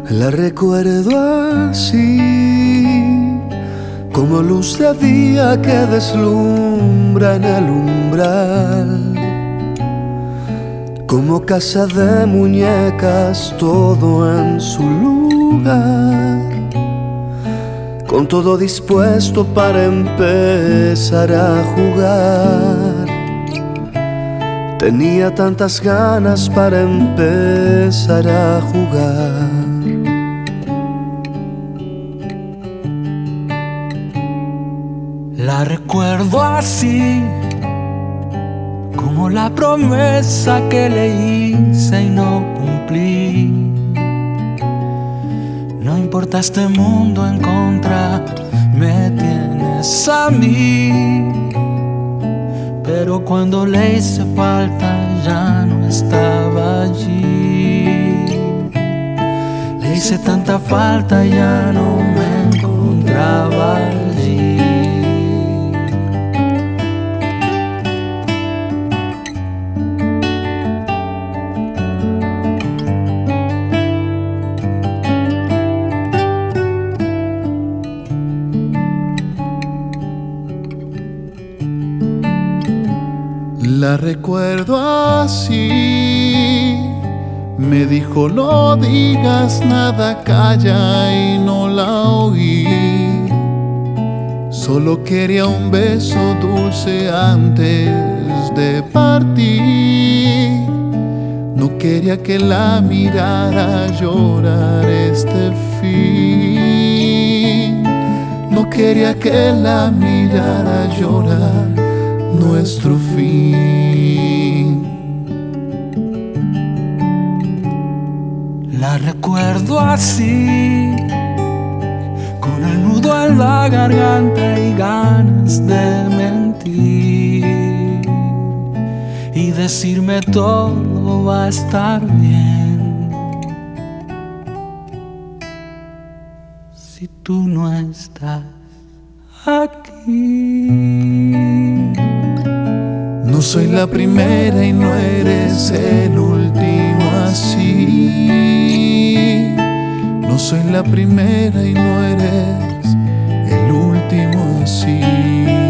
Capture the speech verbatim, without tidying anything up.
La recuerdo así, como luz de día que deslumbra en el umbral, como casa de muñecas, todo en su lugar, con todo dispuesto para empezar a jugar. Tenía tantas ganas para empezar a jugar. La recuerdo así, como la promesa que le hice y no cumplí. No importa este mundo en contra, me tienes a mí. Pero cuando le hice falta ya no estaba allí. Le hice tanta falta y ya no me encontraba allí. La recuerdo así, me dijo no digas nada, calla, y no la oí. Solo quería un beso dulce antes de partir. No quería que la mirara llorar este fin. No quería que la mirara llorar nuestro fin. La recuerdo así, con el nudo en la garganta y ganas de mentir y decirme todo va a estar bien si tú no estás aquí. No soy la primera y no eres el último así. No soy la primera y no eres el último así.